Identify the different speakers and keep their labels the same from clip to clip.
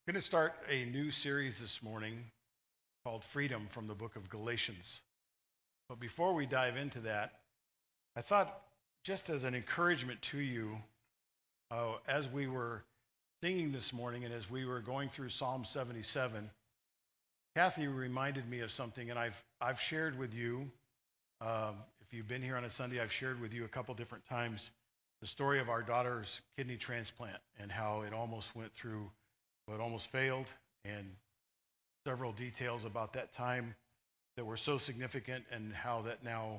Speaker 1: I'm going to start a new series this morning called Freedom from the book of Galatians. But before we dive into that, I thought just as an encouragement to you, as we were singing this morning and as we were going through Psalm 77, Kathy reminded me of something, and I've shared with you, if you've been here on a Sunday, I've shared with you a couple different times the story of our daughter's kidney transplant and how it almost went through, but almost failed, and several details about that time that were so significant, and how that now,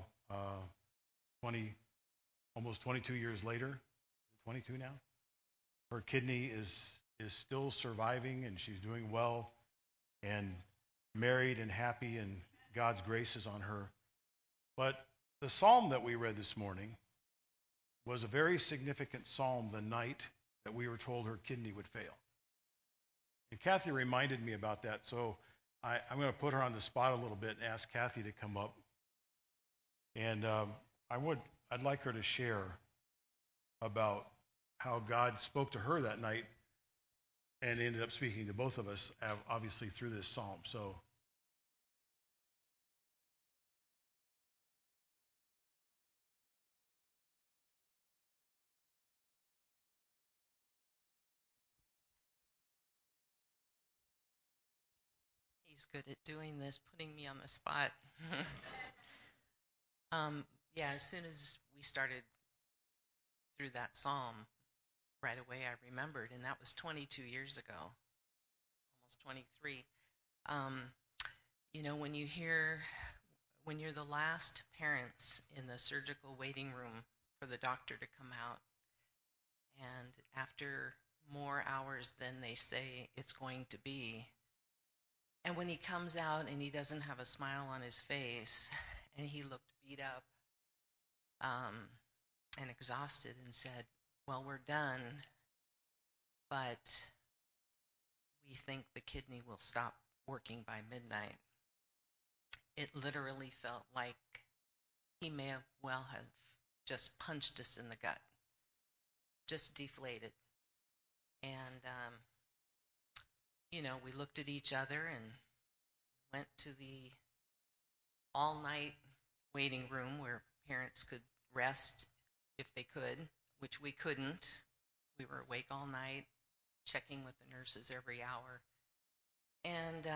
Speaker 1: almost 22 years later, 22 now, her kidney is still surviving, and she's doing well, and married and happy, and God's grace is on her. But the psalm that we read this morning was a very significant psalm the night that we were told her kidney would fail. And Kathy reminded me about that, so I'm going to put her on the spot a little bit and ask Kathy to come up. And I'd like her to share about how God spoke to her that night and ended up speaking to both of us, obviously through this psalm. So,
Speaker 2: He's good at doing this, putting me on the spot. um, yeah, as soon as we started through that psalm, right away I remembered, and that was 22 years ago, almost 23. Um, when you're the last parents in the surgical waiting room for the doctor to come out, and after more hours than they say it's going to be, and when he comes out and he doesn't have a smile on his face, and he looked beat up um, and exhausted and said, well, we're done, but we think the kidney will stop working by midnight. It literally felt like he may have just punched us in the gut, just deflated. And, we looked at each other and went to the all-night waiting room where parents could rest if they could, which we couldn't. We were awake all night, checking with the nurses every hour. And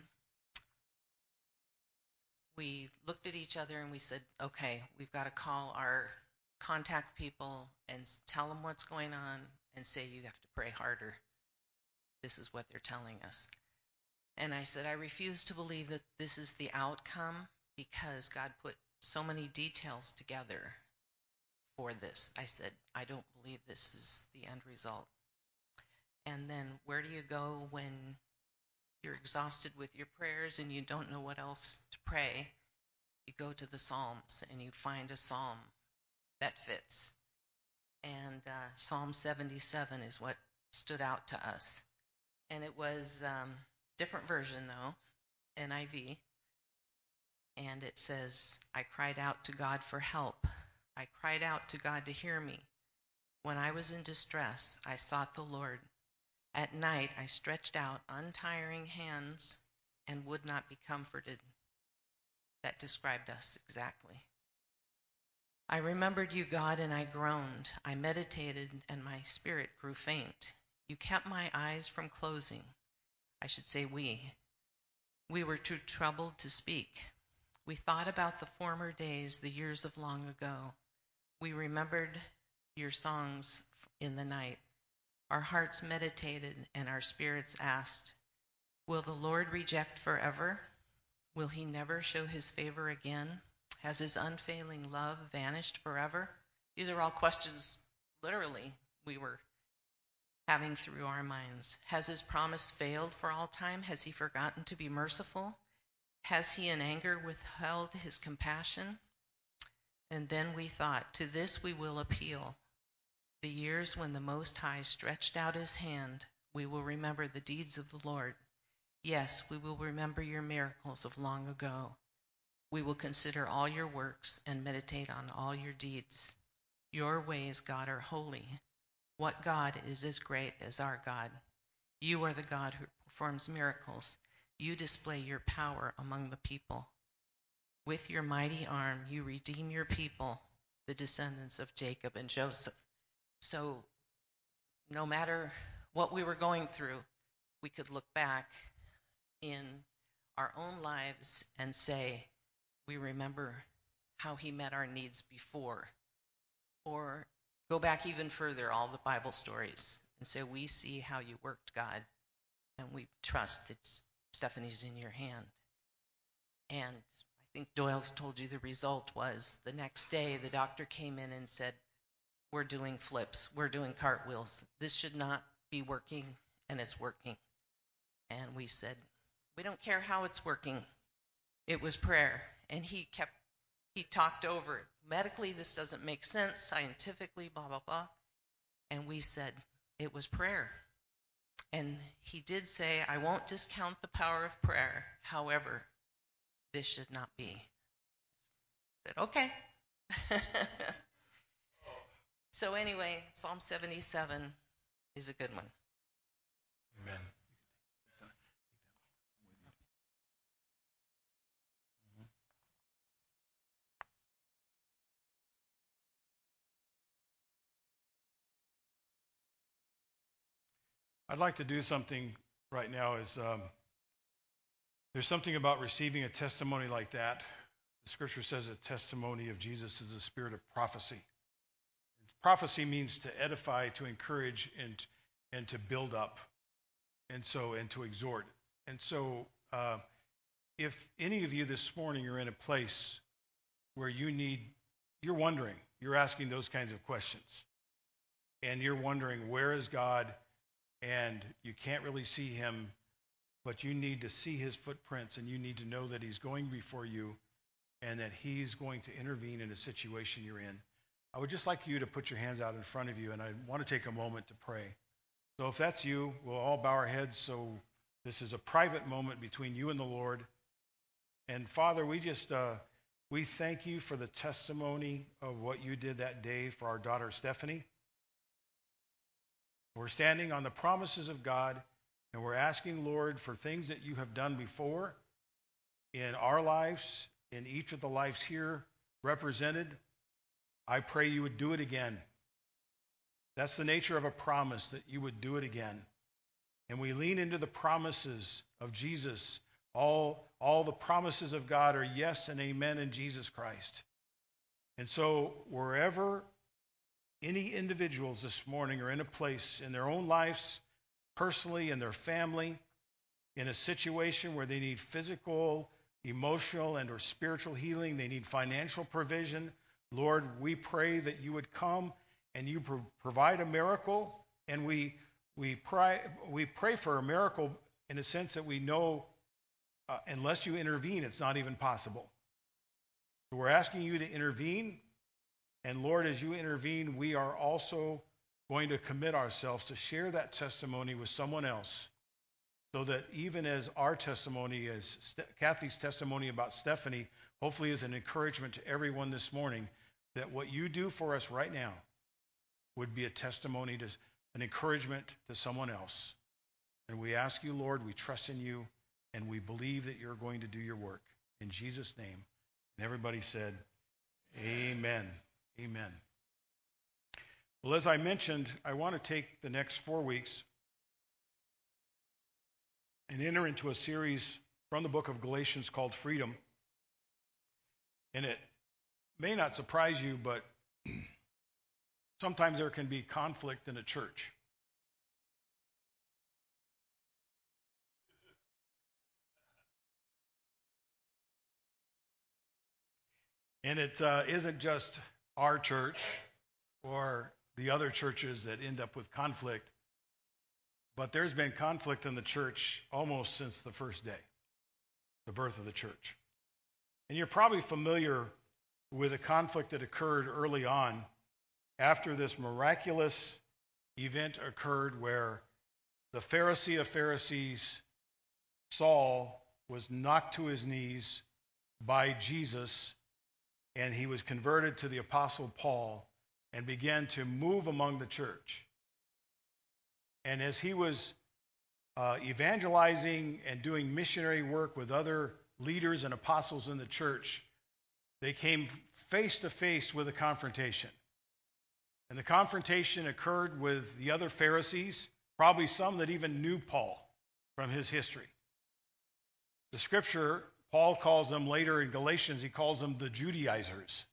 Speaker 2: we looked at each other and we said, okay, we've got to call our contact people and tell them what's going on and say you have to pray harder. This is what they're telling us. And I said, I refuse to believe that this is the outcome, because God put so many details together for this. I said, I don't believe this is the end result. And then where do you go when you're exhausted with your prayers and you don't know what else to pray? You go to the Psalms and you find a psalm that fits. And Psalm 77 is what stood out to us. And it was different version, though, NIV. And it says, I cried out to God for help. I cried out to God to hear me. When I was in distress, I sought the Lord. At night, I stretched out untiring hands and would not be comforted. That described us exactly. I remembered you, God, and I groaned. I meditated, and my spirit grew faint. You kept my eyes from closing. I should say we. We were too troubled to speak. We thought about the former days, the years of long ago. We remembered your songs in the night. Our hearts meditated, and our spirits asked, will the Lord reject forever? Will he never show his favor again? Has his unfailing love vanished forever? These are all questions, literally, we were having through our minds. Has his promise failed for all time? Has he forgotten to be merciful? Has he in anger withheld his compassion? And then we thought, to this we will appeal. The years when the Most High stretched out his hand, we will remember the deeds of the Lord. Yes, we will remember your miracles of long ago. We will consider all your works and meditate on all your deeds. Your ways, God, are holy. What God is as great as our God? You are the God who performs miracles. You display your power among the people. With your mighty arm, you redeem your people, the descendants of Jacob and Joseph. So no matter what we were going through, we could look back in our own lives and say, we remember how he met our needs before. Or go back even further, all the Bible stories, and say, we see how you worked, God, and we trust that Stephanie's in your hand. And I think Doyle's told you the result was the next day the doctor came in and said, we're doing flips, we're doing cartwheels. This should not be working, and it's working. And we said, we don't care how it's working. It was prayer. And he talked over it. Medically, this doesn't make sense. Scientifically, blah, blah, blah. And we said, it was prayer. And he did say, I won't discount the power of prayer. However, this should not be. I said, okay. So anyway, Psalm 77 is a good one.
Speaker 1: Amen. I'd like to do something right now. There's something about receiving a testimony like that. The scripture says a testimony of Jesus is a spirit of prophecy. Prophecy means to edify, to encourage, and to build up, and to exhort. And so, if any of you this morning are in a place where you're wondering, you're asking those kinds of questions, and you're wondering, where is God? And you can't really see him, but you need to see his footprints, and you need to know that he's going before you and that he's going to intervene in a situation you're in. I would just like you to put your hands out in front of you, and I want to take a moment to pray. So if that's you, we'll all bow our heads. So this is a private moment between you and the Lord. And Father, we thank you for the testimony of what you did that day for our daughter Stephanie. We're standing on the promises of God, and we're asking, Lord, for things that you have done before in our lives, in each of the lives here represented. I pray you would do it again. That's the nature of a promise, that you would do it again. And we lean into the promises of Jesus. All the promises of God are yes and amen in Jesus Christ. And so wherever any individuals this morning are in a place in their own lives, personally, in their family, in a situation where they need physical, emotional, and or spiritual healing, they need financial provision, Lord, we pray that you would come and you provide a miracle. And we pray for a miracle in a sense that we know unless you intervene, it's not even possible. So we're asking you to intervene. And Lord, as you intervene, we are also going to commit ourselves to share that testimony with someone else, so that even as our testimony, as Kathy's testimony about Stephanie, hopefully is an encouragement to everyone this morning, that what you do for us right now would be a testimony, to an encouragement to someone else. And we ask you, Lord, we trust in you, and we believe that you're going to do your work. In Jesus' name. And everybody said, amen. Amen. Well, as I mentioned, I want to take the next 4 weeks and enter into a series from the book of Galatians called Freedom. And it may not surprise you, but sometimes there can be conflict in a church. And it isn't just our church or the other churches that end up with conflict, but there's been conflict in the church almost since the first day, the birth of the church. And you're probably familiar with a conflict that occurred early on after this miraculous event occurred where the Pharisee of Pharisees, Saul, was knocked to his knees by Jesus, and he was converted to the Apostle Paul and began to move among the church. And as he was evangelizing and doing missionary work with other leaders and apostles in the church, they came face to face with a confrontation. And the confrontation occurred with the other Pharisees, probably some that even knew Paul from his history. The scripture, Paul calls them later in Galatians, he calls them the Judaizers.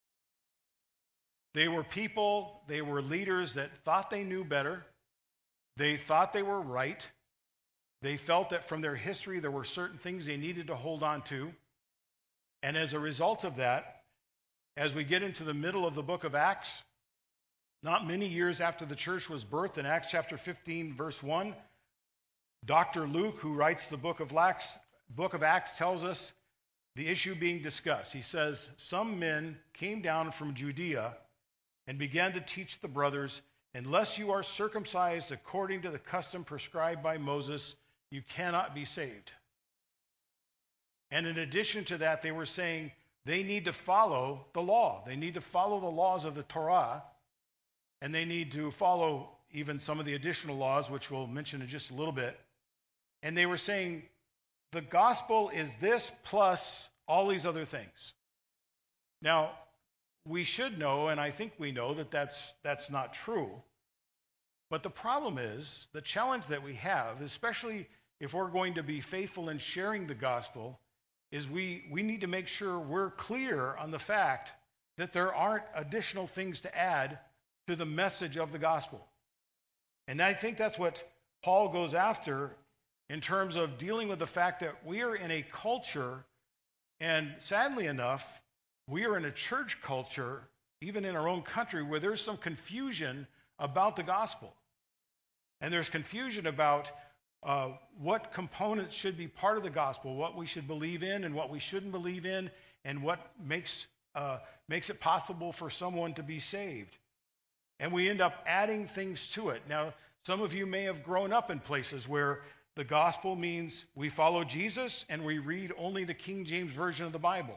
Speaker 1: They were people, they were leaders that thought they knew better. They thought they were right. They felt that from their history there were certain things they needed to hold on to. And as a result of that, as we get into the middle of the book of Acts, not many years after the church was birthed, in Acts chapter 15, verse 1, Dr. Luke, who writes the book of Acts, tells us the issue being discussed. He says, some men came down from Judea and began to teach the brothers, unless you are circumcised according to the custom prescribed by Moses, you cannot be saved. And in addition to that, they were saying they need to follow the law. They need to follow the laws of the Torah, and they need to follow even some of the additional laws, which we'll mention in just a little bit. And they were saying the gospel is this plus all these other things. Now, we should know, and I think we know, that that's not true. But the problem is, the challenge that we have, especially if we're going to be faithful in sharing the gospel, is we need to make sure we're clear on the fact that there aren't additional things to add to the message of the gospel. And I think that's what Paul goes after in terms of dealing with the fact that we are in a culture, and sadly enough, we are in a church culture, even in our own country, where there's some confusion about the gospel. And there's confusion about what components should be part of the gospel, what we should believe in and what we shouldn't believe in, and what makes it possible for someone to be saved. And we end up adding things to it. Now, some of you may have grown up in places where the gospel means we follow Jesus and we read only the King James Version of the Bible.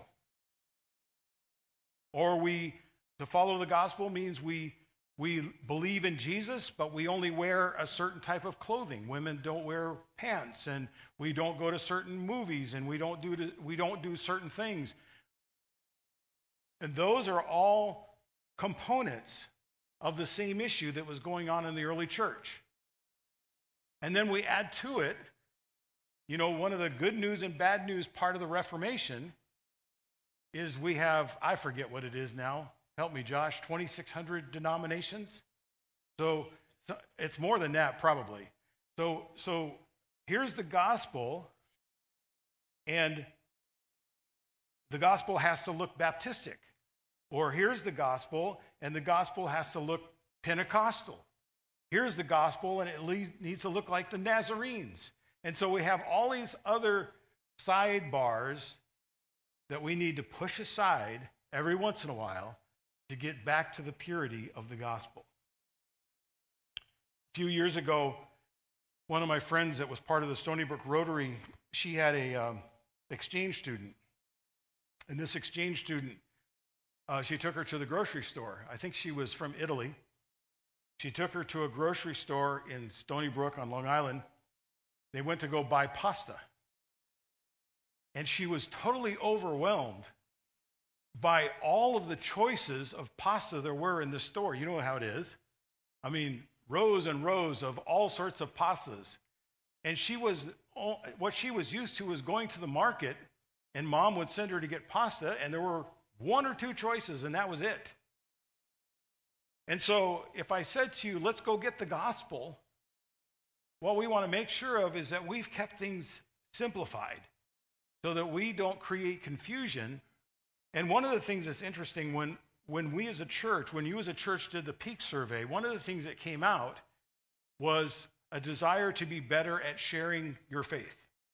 Speaker 1: Or to follow the gospel means we believe in Jesus, but we only wear a certain type of clothing. Women don't wear pants, and we don't go to certain movies, and we don't do certain things. And those are all components of the same issue that was going on in the early church. And then we add to it, one of the good news and bad news part of the Reformation is we have, I forget what it is now, help me Josh, 2,600 denominations? So it's more than that probably. So here's the gospel, and the gospel has to look Baptistic. Or here's the gospel, and the gospel has to look Pentecostal. Here's the gospel, and it needs to look like the Nazarenes. And so we have all these other sidebars that we need to push aside every once in a while to get back to the purity of the gospel. A few years ago, one of my friends that was part of the Stony Brook Rotary, she had a exchange student. And this exchange student, she took her to the grocery store. I think she was from Italy. She took her to a grocery store in Stony Brook on Long Island. They went to go buy pasta. And she was totally overwhelmed by all of the choices of pasta there were in the store. You know how it is. I mean, rows and rows of all sorts of pastas. And what she was used to was going to the market, and mom would send her to get pasta, and there were one or two choices, and that was it. And so if I said to you, let's go get the gospel, what we want to make sure of is that we've kept things simplified so that we don't create confusion. And one of the things that's interesting, when we as a church, when you as a church did the Peak Survey, one of the things that came out was a desire to be better at sharing your faith.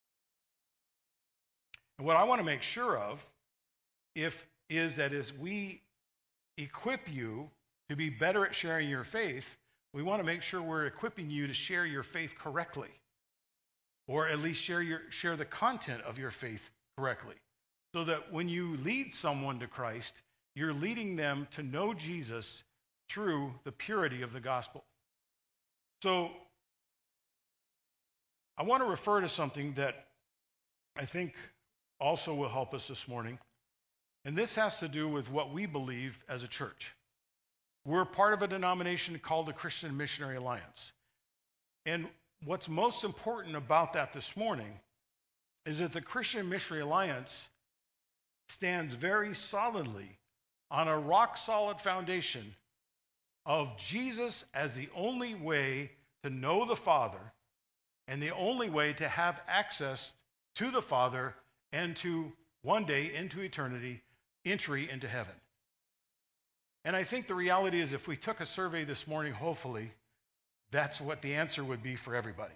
Speaker 1: And what I want to make sure of is that as we equip you to be better at sharing your faith, we want to make sure we're equipping you to share your faith correctly, or at least share the content of your faith correctly, so that when you lead someone to Christ, you're leading them to know Jesus through the purity of the gospel. So I want to refer to something that I think also will help us this morning. And this has to do with what we believe as a church. We're part of a denomination called the Christian Missionary Alliance. And what's most important about that this morning is that the Christian Missionary Alliance stands very solidly on a rock-solid foundation of Jesus as the only way to know the Father and the only way to have access to the Father and to one day into eternity, entry into heaven. And I think the reality is if we took a survey this morning, hopefully, that's what the answer would be for everybody.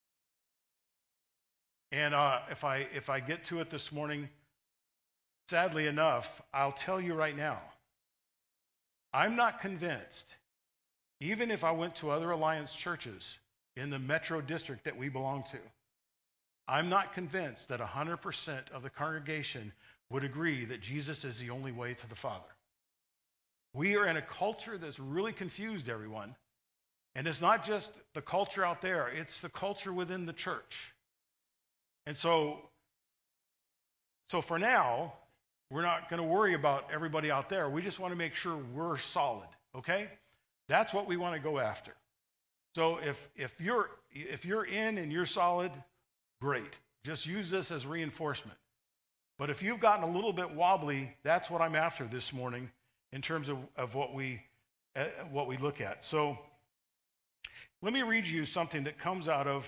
Speaker 1: And if I get to it this morning, sadly enough, I'll tell you right now, I'm not convinced, even if I went to other Alliance churches in the metro district that we belong to, I'm not convinced that 100% of the congregation would agree that Jesus is the only way to the Father. We are in a culture that's really confused everyone. And it's not just the culture out there, it's the culture within the church. And so for now, we're not going to worry about everybody out there. We just want to make sure we're solid, okay? That's what we want to go after. So if you're in and you're solid, great. Just use this as reinforcement. But if you've gotten a little bit wobbly, that's what I'm after this morning in terms of what we look at. So let me read you something that comes out of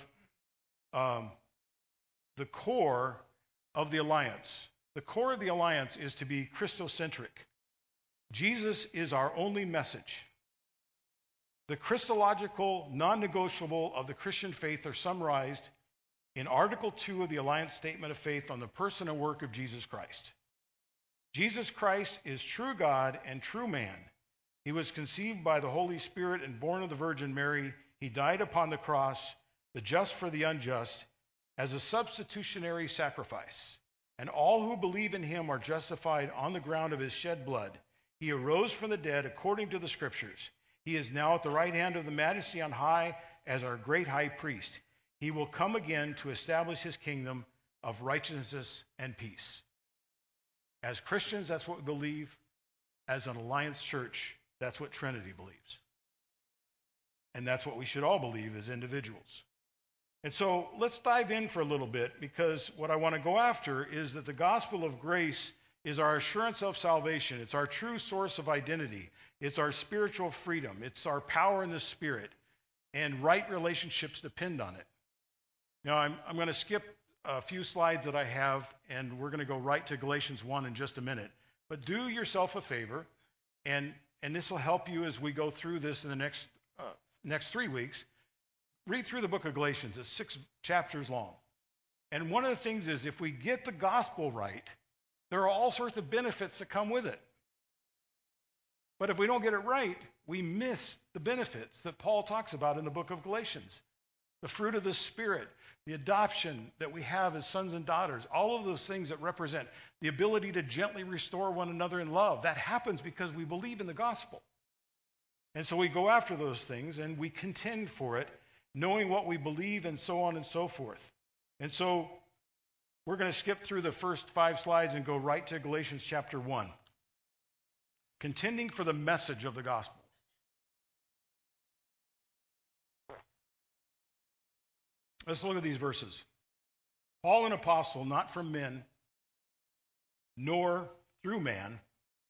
Speaker 1: the core of the Alliance. The core of the Alliance is to be Christocentric. Jesus is our only message. The Christological non-negotiable of the Christian faith are summarized in Article 2 of the Alliance Statement of Faith on the person and work of Jesus Christ. Jesus Christ is true God and true man. He was conceived by the Holy Spirit and born of the Virgin Mary. He died upon the cross, the just for the unjust, as a substitutionary sacrifice. And all who believe in him are justified on the ground of his shed blood. He arose from the dead according to the Scriptures. He is now at the right hand of the Majesty on high as our great high priest. He will come again to establish his kingdom of righteousness and peace. As Christians, that's what we believe. As an Alliance church, that's what Trinity believes. And that's what we should all believe as individuals. And so let's dive in for a little bit, because what I want to go after is that the gospel of grace is our assurance of salvation. It's our true source of identity. It's our spiritual freedom. It's our power in the Spirit. And right relationships depend on it. Now, I'm going to skip a few slides that I have, and we're going to go right to Galatians 1 in just a minute. But do yourself a favor, and this will help you as we go through this in the next 3 weeks. Read through the book of Galatians. It's 6 chapters long. And one of the things is if we get the gospel right, there are all sorts of benefits that come with it. But if we don't get it right, we miss the benefits that Paul talks about in the book of Galatians. The fruit of the Spirit, the adoption that we have as sons and daughters, all of those things that represent the ability to gently restore one another in love. That happens because we believe in the gospel. And so we go after those things and we contend for it, knowing what we believe and so on and so forth. And so we're going to skip through the first 5 slides and go right to Galatians chapter 1. Contending for the message of the gospel. Let's look at these verses. Paul, an apostle, not from men, nor through man,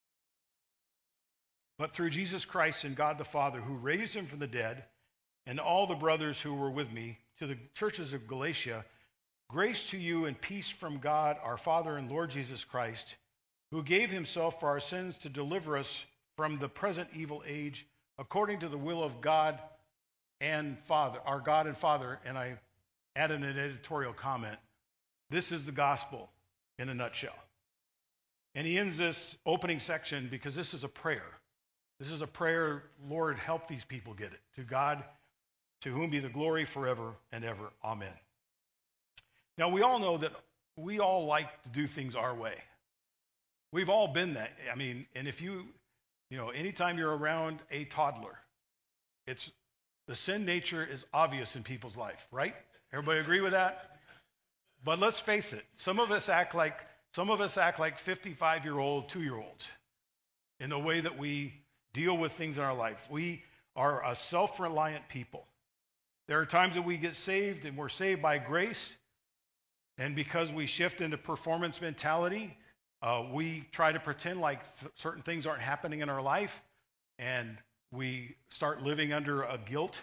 Speaker 1: but through Jesus Christ and God the Father, who raised him from the dead, and all the brothers who were with me, to the churches of Galatia, grace to you and peace from God, our Father and Lord Jesus Christ, who gave himself for our sins to deliver us from the present evil age, according to the will of God and Father, our God and Father. And I added an editorial comment. This is the gospel in a nutshell. And he ends this opening section because this is a prayer. This is a prayer, Lord, help these people get it. To God, to whom be the glory forever and ever. Amen. Now, we all know that we all like to do things our way. We've all been that. I mean, and if you know, anytime you're around a toddler, the sin nature is obvious in people's life, right? Everybody agree with that? But let's face it, some of us act like 55-year-old, 2-year-olds in the way that we deal with things in our life. We are a self-reliant people. There are times that we get saved and we're saved by grace, and because we shift into performance mentality, we try to pretend like certain things aren't happening in our life, and we start living under a guilt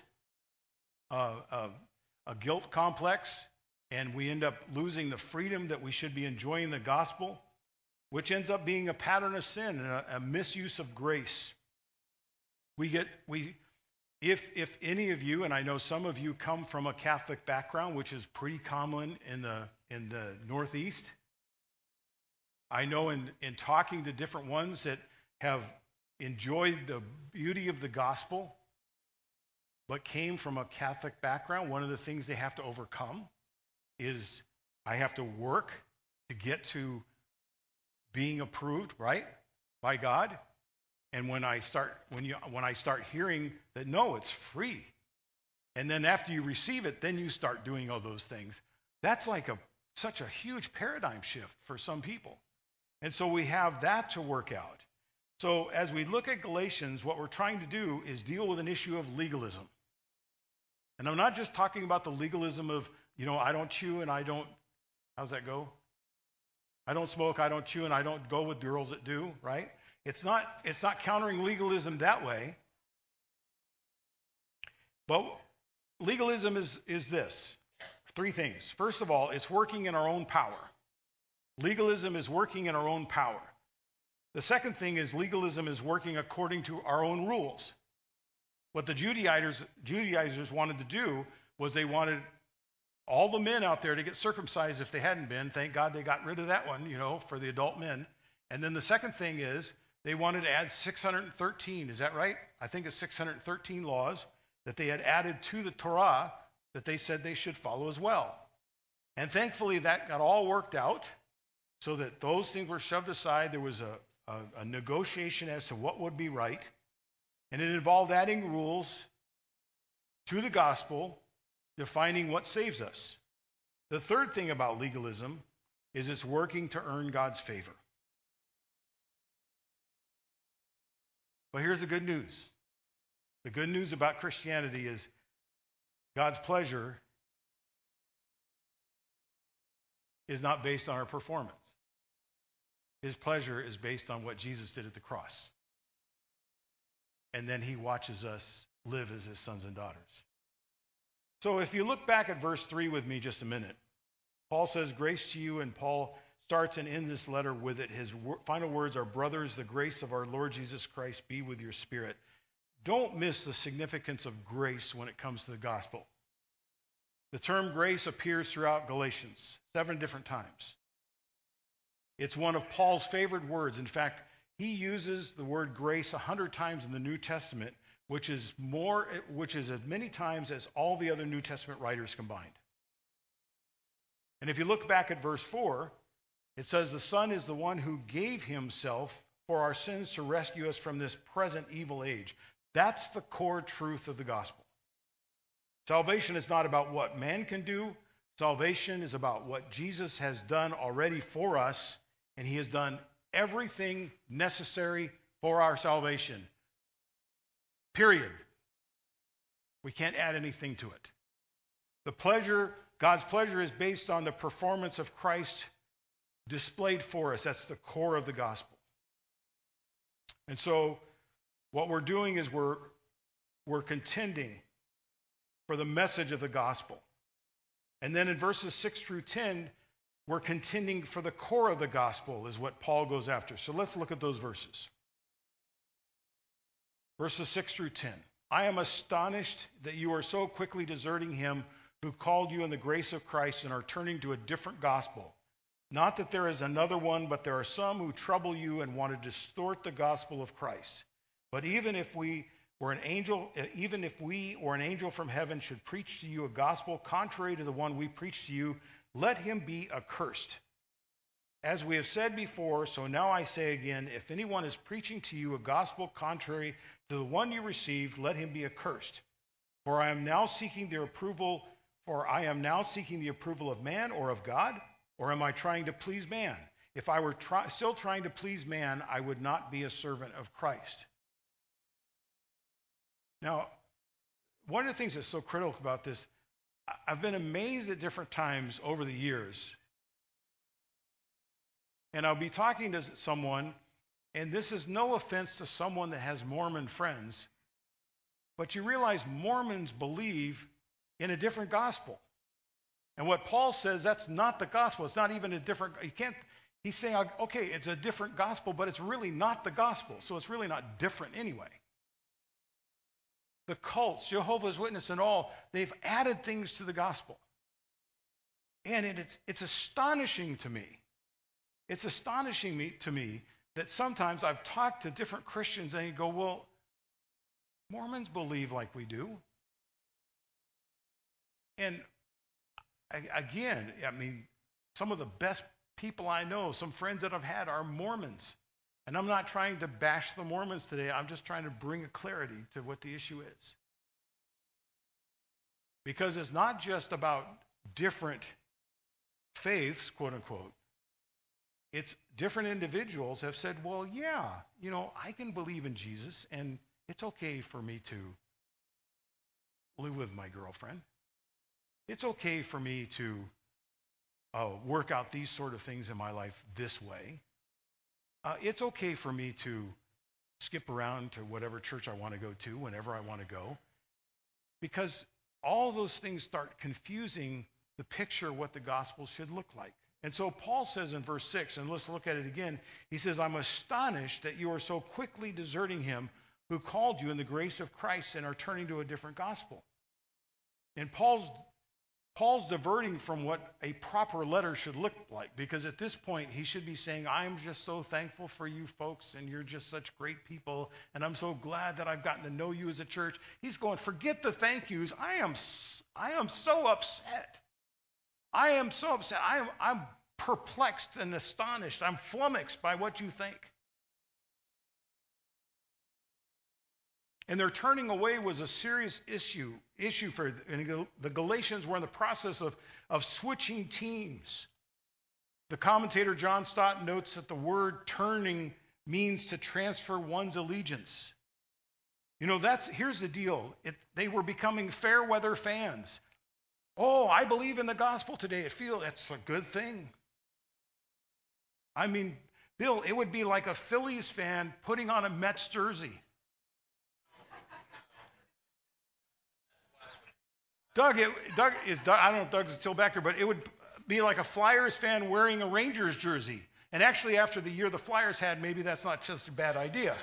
Speaker 1: complex, and we end up losing the freedom that we should be enjoying the gospel, which ends up being a pattern of sin and a misuse of grace. If any of you, and I know some of you come from a Catholic background, which is pretty common in the Northeast, I know in talking to different ones that have enjoyed the beauty of the gospel, but came from a Catholic background, one of the things they have to overcome is I have to work to get to being approved, right, by God. And when I start hearing that no, it's free, and then after you receive it, then you start doing all those things. That's like such a huge paradigm shift for some people. And so we have that to work out. So as we look at Galatians, what we're trying to do is deal with an issue of legalism. And I'm not just talking about the legalism of, I don't chew and I don't, how's that go? I don't smoke, I don't chew, and I don't go with girls that do, right? It's not countering legalism that way. But legalism is this. 3 things. First of all, it's working in our own power. Legalism is working in our own power. The second thing is legalism is working according to our own rules. What the Judaizers wanted to do was they wanted all the men out there to get circumcised if they hadn't been. Thank God they got rid of that one, for the adult men. And then the second thing is they wanted to add 613, is that right? I think it's 613 laws that they had added to the Torah that they said they should follow as well. And thankfully that got all worked out so that those things were shoved aside. There was a negotiation as to what would be right. And it involved adding rules to the gospel, defining what saves us. The third thing about legalism is it's working to earn God's favor. But here's the good news. The good news about Christianity is God's pleasure is not based on our performance. His pleasure is based on what Jesus did at the cross. And then he watches us live as his sons and daughters. So if you look back at verse 3 with me just a minute, Paul says, grace to you, and Paul starts and ends this letter with it. His final words are, brothers, the grace of our Lord Jesus Christ be with your spirit. Don't miss the significance of grace when it comes to the gospel. The term grace appears throughout Galatians 7 different times. It's one of Paul's favorite words. In fact, he uses the word grace 100 times in the New Testament, which is as many times as all the other New Testament writers combined. And if you look back at verse 4, it says the Son is the one who gave himself for our sins to rescue us from this present evil age. That's the core truth of the gospel. Salvation is not about what man can do. Salvation is about what Jesus has done already for us, and he has done everything necessary for our salvation. Period. We can't add anything to it. God's pleasure is based on the performance of Christ displayed for us. That's the core of the gospel. And so what we're doing is we're contending for the message of the gospel. And then in verses 6 through 10, we're contending for the core of the gospel is what Paul goes after. So let's look at those verses. Verses 6 through 10. I am astonished that you are so quickly deserting him who called you in the grace of Christ and are turning to a different gospel. Not that there is another one, but there are some who trouble you and want to distort the gospel of Christ. But even if we or an angel from heaven should preach to you a gospel contrary to the one we preach to you, let him be accursed. As we have said before, so now I say again, if anyone is preaching to you a gospel contrary to the one you received, let him be accursed. For I am now seeking their approval For I am now seeking the approval of man or of God, or am I trying to please man? If I were still trying to please man, I would not be a servant of Christ. Now, one of the things that's so critical about this, I've been amazed at different times over the years. And I'll be talking to someone, and this is no offense to someone that has Mormon friends, but you realize Mormons believe in a different gospel. And what Paul says, that's not the gospel. It's not even a different, he's saying, okay, it's a different gospel, but it's really not the gospel. So it's really not different anyway. The cults, Jehovah's Witness and all, they've added things to the gospel. And it's astonishing to me. It's astonishing to me that sometimes I've talked to different Christians and you go, well, Mormons believe like we do. And again, I mean, some of the best people I know, some friends that I've had are Mormons. And I'm not trying to bash the Mormons today. I'm just trying to bring a clarity to what the issue is. Because it's not just about different faiths, quote unquote. It's different individuals have said, well, yeah, I can believe in Jesus, and it's okay for me to live with my girlfriend. It's okay for me to work out these sort of things in my life this way. It's okay for me to skip around to whatever church I want to go to whenever I want to go. Because all those things start confusing the picture of what the gospel should look like. And so Paul says in verse 6, and let's look at it again. He says, I'm astonished that you are so quickly deserting him who called you in the grace of Christ and are turning to a different gospel. And Paul's diverting from what a proper letter should look like, because at this point he should be saying, I'm just so thankful for you folks, and you're just such great people, and I'm so glad that I've gotten to know you as a church. He's going, forget the thank yous. I am so upset. I am so upset. I'm perplexed and astonished. I'm flummoxed by what you think. And their turning away was a serious issue for the Galatians were in the process of switching teams. The commentator John Stott notes that the word turning means to transfer one's allegiance. Here's the deal. They were becoming fair weather fans. Oh, I believe in the gospel today. It's a good thing. I mean, Bill, it would be like a Phillies fan putting on a Mets jersey. Doug, I don't know if Doug's still back there, but it would be like a Flyers fan wearing a Rangers jersey. And actually, after the year the Flyers had, maybe that's not just a bad idea.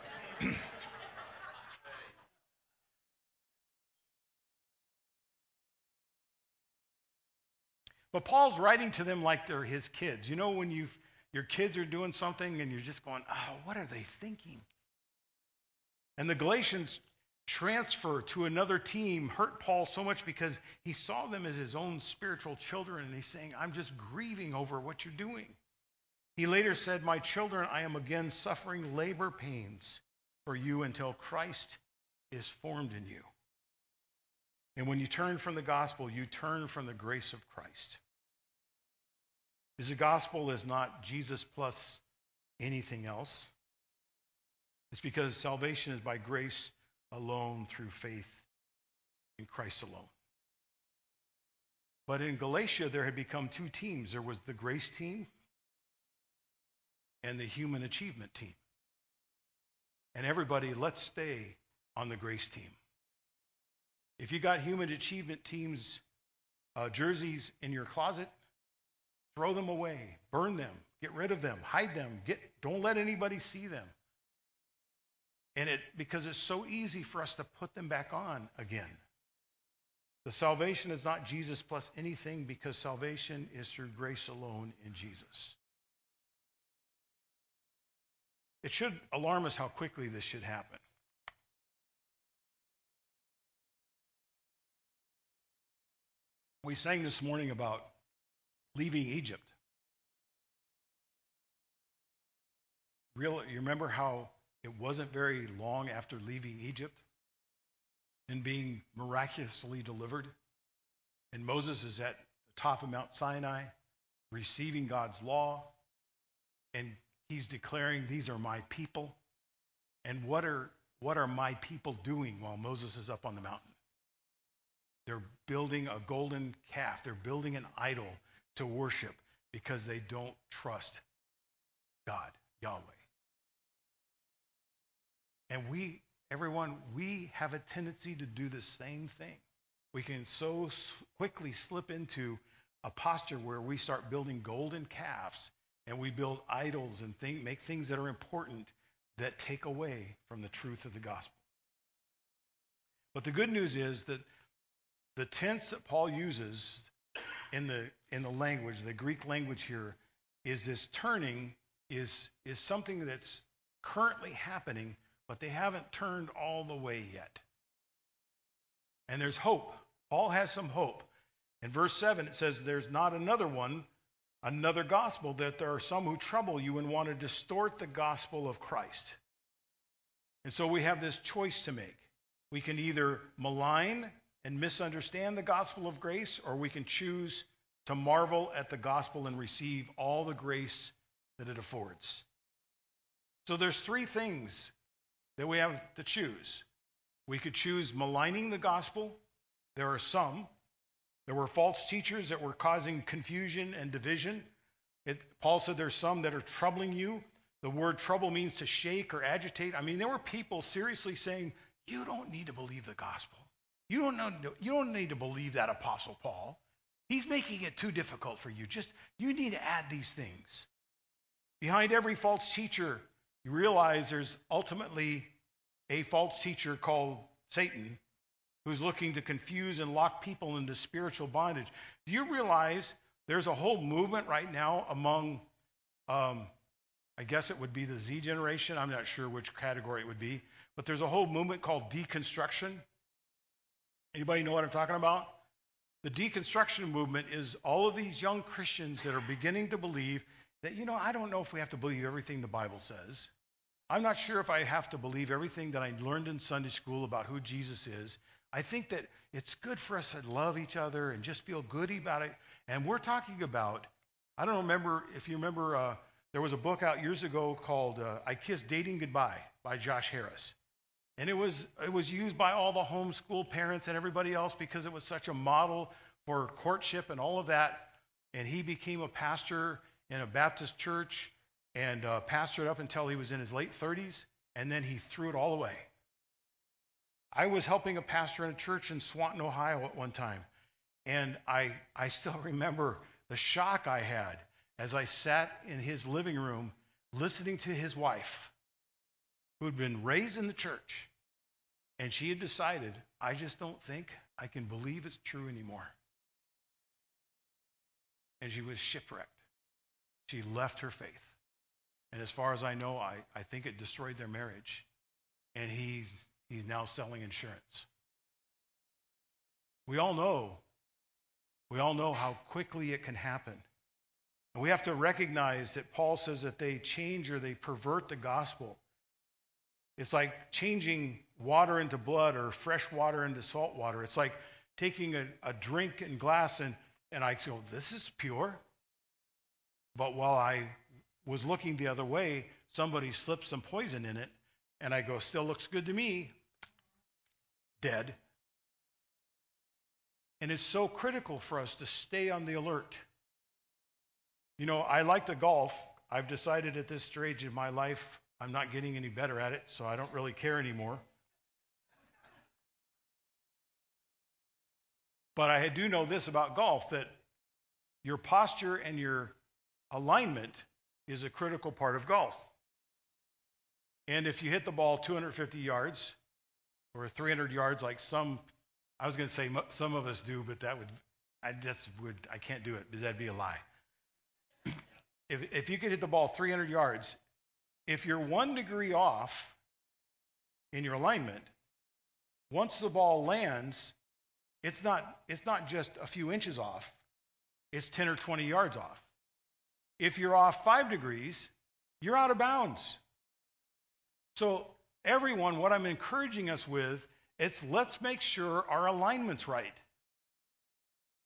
Speaker 1: But Paul's writing to them like they're his kids. When your kids are doing something and you're just going, oh, what are they thinking? And the Galatians transfer to another team hurt Paul so much because he saw them as his own spiritual children, and he's saying, I'm just grieving over what you're doing. He later said, my children, I am again suffering labor pains for you until Christ is formed in you. And when you turn from the gospel, you turn from the grace of Christ. Because the gospel is not Jesus plus anything else. It's because salvation is by grace alone through faith in Christ alone. But in Galatia, there had become two teams. There was the grace team and the human achievement team. And everybody, let's stay on the grace team. If you got human achievement teams jerseys in your closet, throw them away, burn them, get rid of them, hide them, don't let anybody see them. And because it's so easy for us to put them back on again. The salvation is not Jesus plus anything, because salvation is through grace alone in Jesus. It should alarm us how quickly this should happen. We sang this morning about leaving Egypt. You remember how it wasn't very long after leaving Egypt and being miraculously delivered And Moses is at the top of Mount Sinai, receiving God's law, and he's declaring, these are my people. And what are my people doing while Moses is up on the mountain? They're building a golden calf. They're building an idol to worship because they don't trust God, Yahweh. And we have a tendency to do the same thing. We can so quickly slip into a posture where we start building golden calves and we build idols and make things that are important that take away from the truth of the gospel. But the good news is that the tense that Paul uses in the language, the Greek language here, is this turning is something that's currently happening, but they haven't turned all the way yet. And there's hope. Paul has some hope. In verse 7, it says, there's not another gospel, that there are some who trouble you and want to distort the gospel of Christ. And so we have this choice to make. We can either malign and misunderstand the gospel of grace, or we can choose to marvel at the gospel and receive all the grace that it affords. So there's three things that we have to choose. We could choose maligning the gospel. There were false teachers that were causing confusion and division. Paul said there's some that are troubling you. The word trouble means to shake or agitate. I mean, there were people seriously saying, you don't need to believe the gospel. You don't need to believe that Apostle Paul. He's making it too difficult for you. You need to add these things. Behind every false teacher, you realize there's ultimately a false teacher called Satan, who's looking to confuse and lock people into spiritual bondage. Do you realize there's a whole movement right now among, I guess it would be the Z generation. I'm not sure which category it would be. But there's a whole movement called deconstruction. Anybody know what I'm talking about? The deconstruction movement is all of these young Christians that are beginning to believe that, I don't know if we have to believe everything the Bible says. I'm not sure if I have to believe everything that I learned in Sunday school about who Jesus is. I think that it's good for us to love each other and just feel good about it. And we're talking about, I don't remember if you remember, there was a book out years ago called I Kissed Dating Goodbye by Josh Harris. And it was used by all the homeschool parents and everybody else because it was such a model for courtship and all of that. And he became a pastor in a Baptist church and pastored up until he was in his late 30s. And then he threw it all away. I was helping a pastor in a church in Swanton, Ohio at one time. And I still remember the shock I had as I sat in his living room listening to his wife, who'd been raised in the church, and she had decided, I just don't think I can believe it's true anymore. And she was shipwrecked. She left her faith. And as far as I know, I think it destroyed their marriage. And he's now selling insurance. We all know how quickly it can happen. And we have to recognize that Paul says that they change or they pervert the gospel. It's like changing water into blood or fresh water into salt water. It's like taking a drink in glass and I go, this is pure. But while I was looking the other way, somebody slipped some poison in it, and I go, still looks good to me. Dead. And it's so critical for us to stay on the alert. I like to golf. I've decided at this stage in my life, I'm not getting any better at it, so I don't really care anymore. But I do know this about golf, that your posture and your alignment is a critical part of golf. And if you hit the ball 250 yards or 300 yards like I was going to say some of us do, but I can't do it because that'd be a lie. If you could hit the ball 300 yards, if you're 1 degree off in your alignment, once the ball lands, it's not just a few inches off. It's 10 or 20 yards off. If you're off 5 degrees, you're out of bounds. So everyone, what I'm encouraging us with, let's make sure our alignment's right.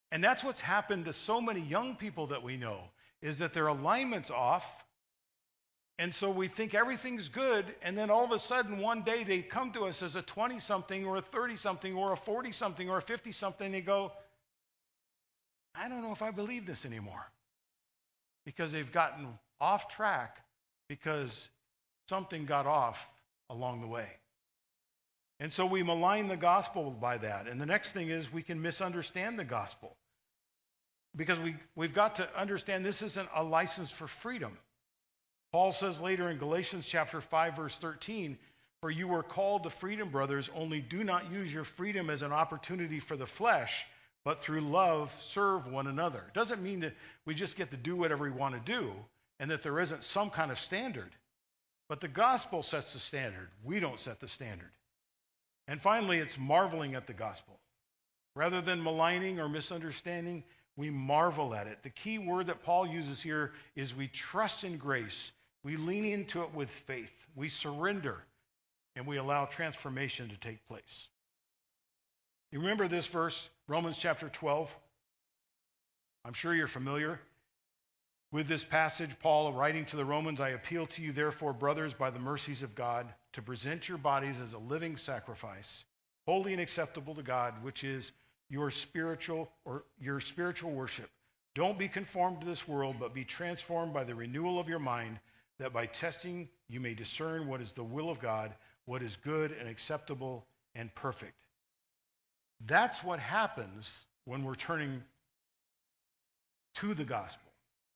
Speaker 1: And that's what's happened to so many young people that we know, is that their alignment's off. And so we think everything's good, and then all of a sudden one day they come to us as a 20-something or a 30-something or a 40-something or a 50-something. They go, I don't know if I believe this anymore. Because they've gotten off track because something got off along the way. And so we malign the gospel by that. And the next thing is we can misunderstand the gospel. Because we've got to understand this isn't a license for freedom. Paul says later in Galatians chapter 5, verse 13, for you were called to freedom, brothers, only do not use your freedom as an opportunity for the flesh, but through love serve one another. It doesn't mean that we just get to do whatever we want to do and that there isn't some kind of standard. But the gospel sets the standard. We don't set the standard. And finally, it's marveling at the gospel. Rather than maligning or misunderstanding, we marvel at it. The key word that Paul uses here is we trust in grace. We lean into it with faith. We surrender, and we allow transformation to take place. You remember this verse, Romans chapter 12? I'm sure you're familiar with this passage. Paul, writing to the Romans, I appeal to you, therefore, brothers, by the mercies of God, to present your bodies as a living sacrifice, holy and acceptable to God, which is your spiritual worship. Don't be conformed to this world, but be transformed by the renewal of your mind, that by testing you may discern what is the will of God, what is good and acceptable and perfect. That's what happens when we're turning to the gospel,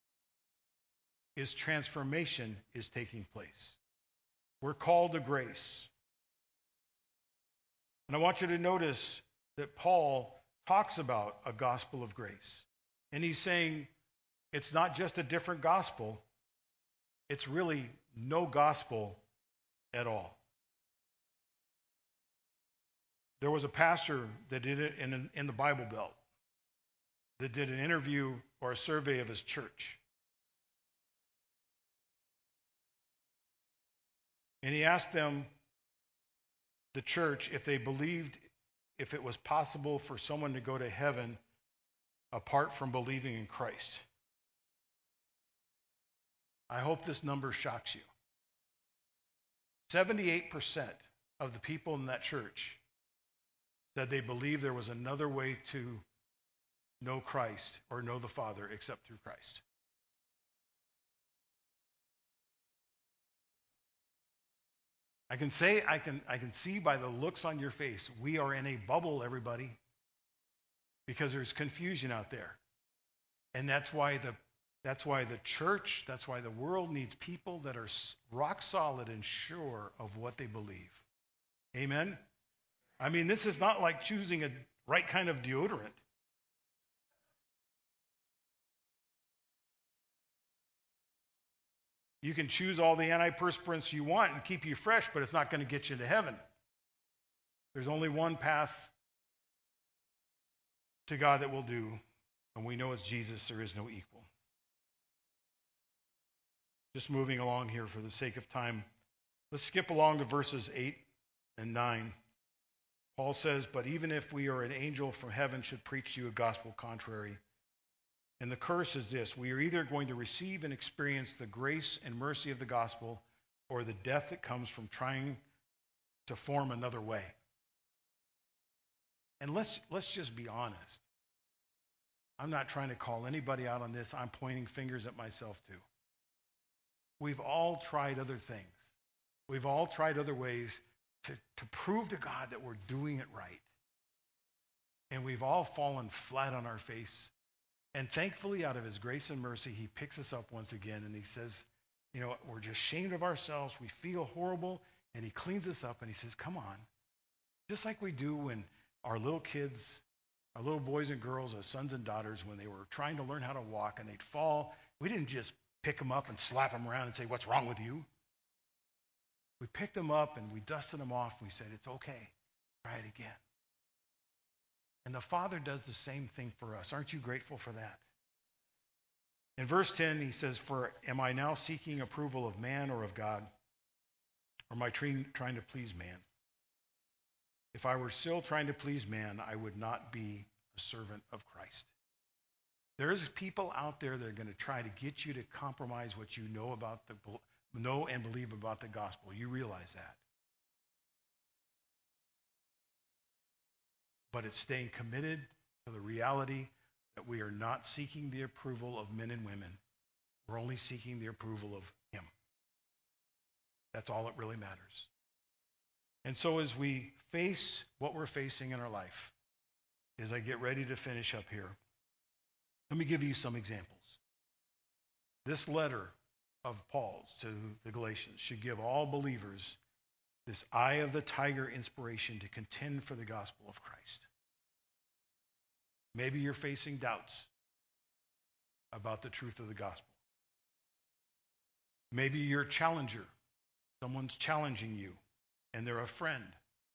Speaker 1: is transformation is taking place. We're called to grace. And I want you to notice that Paul talks about a gospel of grace. And he's saying it's not just a different gospel, it's really no gospel at all. There was a pastor that did it in the Bible Belt, that did an interview or a survey of his church. And he asked them, the church, if they believed if it was possible for someone to go to heaven apart from believing in Christ. I hope this number shocks you. 78% of the people in that church said they believed there was another way to know Christ or know the Father except through Christ. I can see by the looks on your face, we are in a bubble, everybody, because there's confusion out there. And that's why the church, that's why the world needs people that are rock solid and sure of what they believe. Amen? I mean, this is not like choosing a right kind of deodorant. You can choose all the antiperspirants you want and keep you fresh, but it's not going to get you to heaven. There's only one path to God that will do, and we know it's Jesus. There is no equal. Just moving along here for the sake of time. Let's skip along to verses 8 and 9. Paul says, but even if we or an angel from heaven should preach to you a gospel contrary, and the curse is this, we are either going to receive and experience the grace and mercy of the gospel or the death that comes from trying to form another way. And let's just be honest. I'm not trying to call anybody out on this. I'm pointing fingers at myself too. We've all tried other things. We've all tried other ways to prove to God that we're doing it right. And we've all fallen flat on our face. And thankfully, out of his grace and mercy, he picks us up once again and he says, you know, we're just ashamed of ourselves. We feel horrible. And he cleans us up and he says, come on. Just like we do when our little kids, our little boys and girls, our sons and daughters, when they were trying to learn how to walk and they'd fall, we didn't just pick them up and slap them around and say, what's wrong with you? We picked them up and we dusted them off. We said, it's okay. Try it again. And the Father does the same thing for us. Aren't you grateful for that? In verse 10, he says, for am I now seeking approval of man or of God? Or am I trying to please man? If I were still trying to please man, I would not be a servant of Christ. There's people out there that are going to try to get you to compromise what you know and believe about the gospel. You realize that. But it's staying committed to the reality that we are not seeking the approval of men and women. We're only seeking the approval of him. That's all that really matters. And so as we face what we're facing in our life, as I get ready to finish up here, let me give you some examples. This letter of Paul's to the Galatians should give all believers this eye of the tiger inspiration to contend for the gospel of Christ. Maybe you're facing doubts about the truth of the gospel. Maybe you're a challenger. Someone's challenging you, and they're a friend.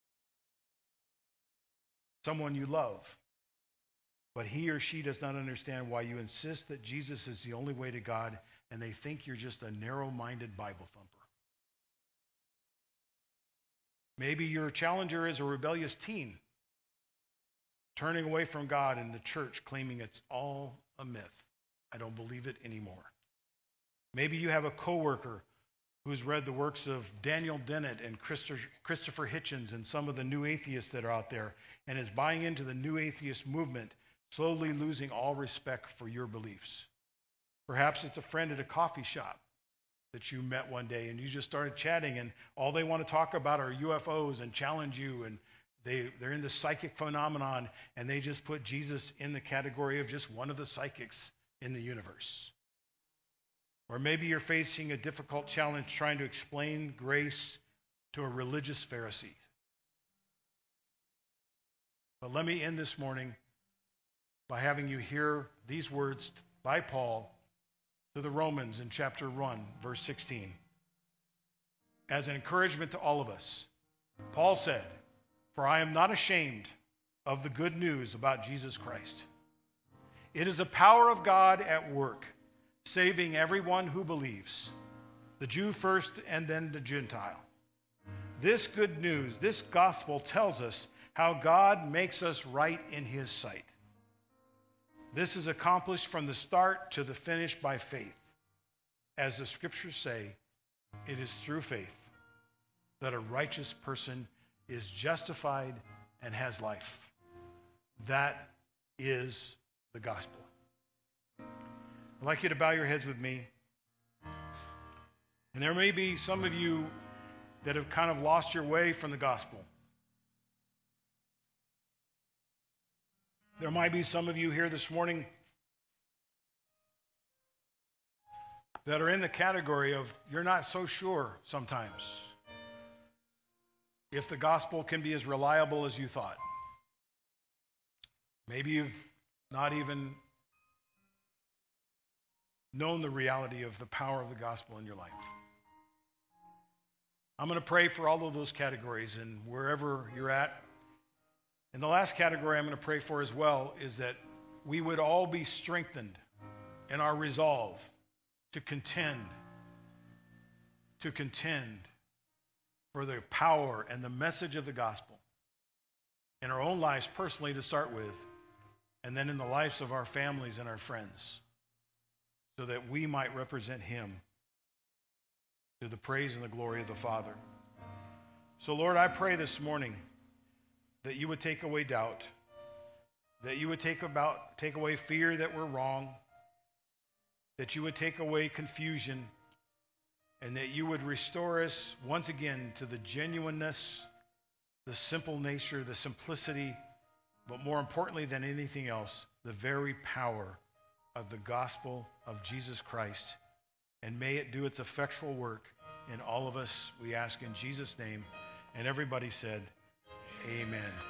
Speaker 1: Someone you love. But he or she does not understand why you insist that Jesus is the only way to God, and they think you're just a narrow-minded Bible thumper. Maybe your challenger is a rebellious teen, turning away from God and the church, claiming it's all a myth. I don't believe it anymore. Maybe you have a coworker who's read the works of Daniel Dennett and Christopher Hitchens and some of the new atheists that are out there, and is buying into the new atheist movement, slowly losing all respect for your beliefs. Perhaps it's a friend at a coffee shop that you met one day and you just started chatting, and all they want to talk about are UFOs and challenge you, and they're in the psychic phenomenon, and they just put Jesus in the category of just one of the psychics in the universe. Or maybe you're facing a difficult challenge trying to explain grace to a religious Pharisee. But let me end this morning by having you hear these words by Paul to the Romans in chapter 1, verse 16. As an encouragement to all of us, Paul said, "For I am not ashamed of the good news about Jesus Christ. It is the power of God at work, saving everyone who believes, the Jew first and then the Gentile. This good news, this gospel tells us how God makes us right in his sight. This is accomplished from the start to the finish by faith. As the scriptures say, it is through faith that a righteous person is justified and has life." That is the gospel. I'd like you to bow your heads with me. And there may be some of you that have kind of lost your way from the gospel. There might be some of you here this morning that are in the category of you're not so sure sometimes if the gospel can be as reliable as you thought. Maybe you've not even known the reality of the power of the gospel in your life. I'm going to pray for all of those categories, and wherever you're at. And the last category I'm going to pray for as well is that we would all be strengthened in our resolve to contend for the power and the message of the gospel in our own lives personally to start with, and then in the lives of our families and our friends, so that we might represent him to the praise and the glory of the Father. So Lord, I pray this morning that you would take away doubt, that you would take away fear that we're wrong, that you would take away confusion, and that you would restore us once again to the genuineness, the simple nature, the simplicity, but more importantly than anything else, the very power of the gospel of Jesus Christ. And may it do its effectual work in all of us, we ask in Jesus' name. And everybody said, amen.